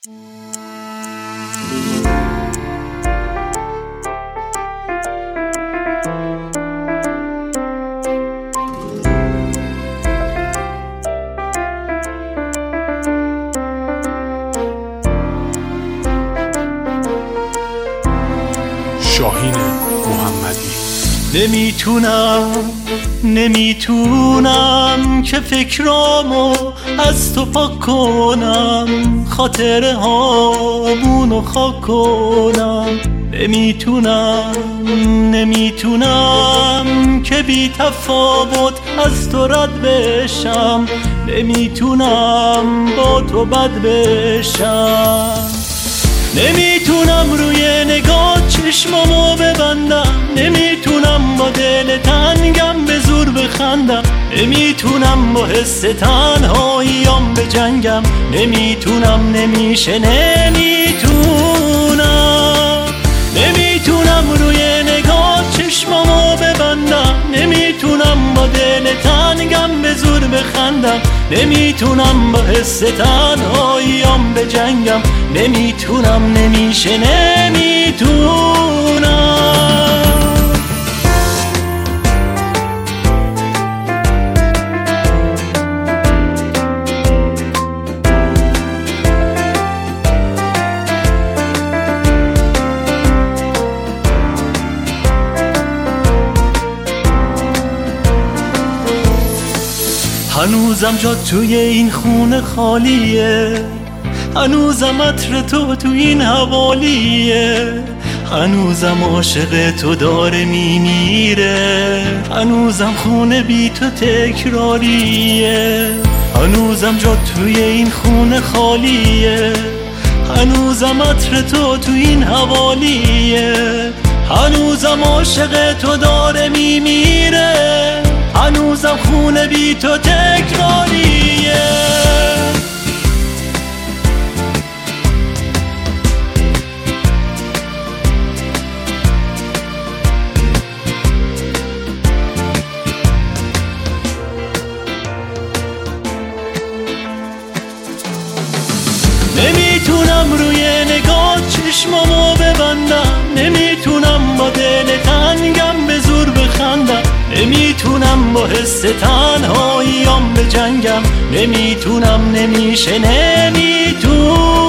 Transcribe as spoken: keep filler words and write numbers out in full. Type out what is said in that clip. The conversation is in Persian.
شاهین محمدی. نمیتونم نمیتونم که فکرامو از تو پاک کنم، خاطره هامونو خاک کنم. نمیتونم نمیتونم که بی تفاوت از تو رد بشم، نمیتونم با تو بد بشم. نمیتونم روی نگاه چشمامو ببندم، نمیتونم با دل تنگم به زور بخندم، نمیتونم با حس تنهاییام بجنگم، نمیتونم نمیشه نمیتونم. نمیتونم روی نگاه چشمامو ببندم، نمیتونم با دل تنگم به زور بخندم، نمیتونم با حس تنهاییام بجنگم، نمیتونم نمیشه نمیتونم. هنوزم جا توی این خونه خالیه، هنوزم عطر تو تو این حوالیه، هنوزم عاشق تو داره میمیره، هنوزم خونه بی تو تکراریه. هنوزم جا توی این خونه خالیه، هنوزم عطر تو تو این حوالیه، هنوزم عاشق تو داره میمیره، هنوزم خونه بی تو تکراریه. نمیتونم روی نگاه چشمامو ببندم، نمیتونم با دل تنگم به زور بخندم، نمیتونم با حس تنهاییام بجنگم، نمیتونم نمیشه نمیتونم.